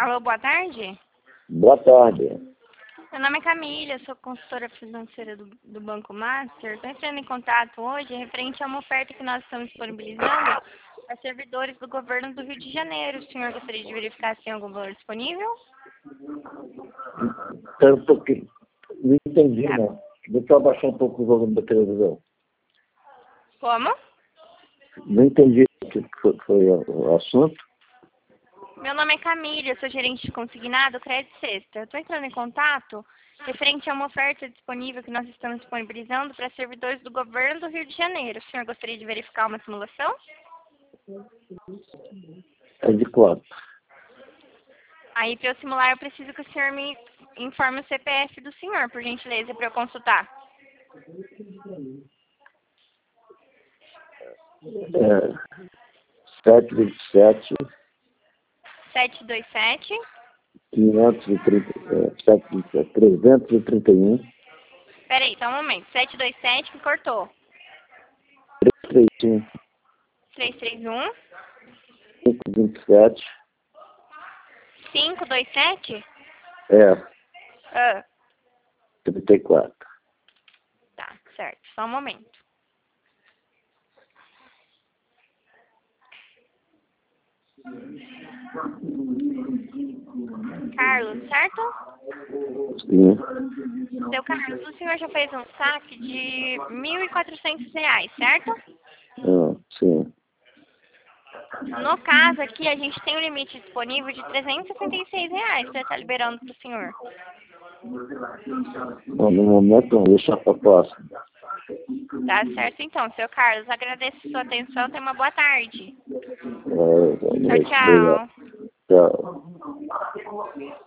Alô, boa tarde. Boa tarde. Meu nome é Camila, sou consultora financeira do Banco Master. Estou entrando em contato hoje referente a uma oferta que nós estamos disponibilizando para servidores do governo do Rio de Janeiro. O senhor gostaria de verificar se tem algum valor disponível? Espera um pouquinho. Não entendi, não. Deixa eu abaixar um pouco o volume da televisão. Como? Não entendi o que foi o assunto. Meu nome é Camila, sou gerente de consignado Crédito Sexta. Eu estou entrando em contato referente a uma oferta disponível que nós estamos disponibilizando para servidores do governo do Rio de Janeiro. O senhor gostaria de verificar uma simulação? É de quanto? Aí, para eu simular, eu preciso que o senhor me informe o CPF do senhor, por gentileza, para eu consultar. É, 727 727. 331 Peraí, só um momento. 727 que cortou. 331 331 527 527? é Ah, 34. tá, certo. Só um momento. Carlos, certo? Sim. Seu Carlos, o senhor já fez um saque de R$ 1.400, certo? Sim. No caso aqui, a gente tem um limite disponível de R$ 366 para estar liberando para o senhor. Bom, no momento, não. Deixa para próxima. Tá certo então, seu Carlos. Agradeço a sua atenção. Tenha uma boa tarde. Tchau, Obrigado. tchau. Tchau.